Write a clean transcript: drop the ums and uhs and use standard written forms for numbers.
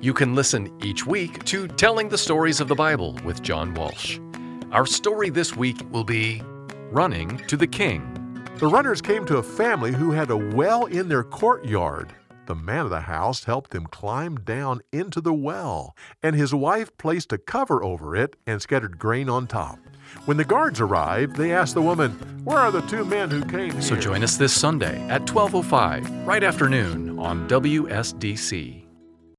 You can listen each week to Telling the Stories of the Bible with John Walsh. Our story this week will be Running to the King. The runners came to a family who had a well in their courtyard. The man of the house helped them climb down into the well, and his wife placed a cover over it and scattered grain on top. When the guards arrived, they asked the woman, "Where are the two men who came here?" So join us this Sunday at 12:05, right after noon on WSDC.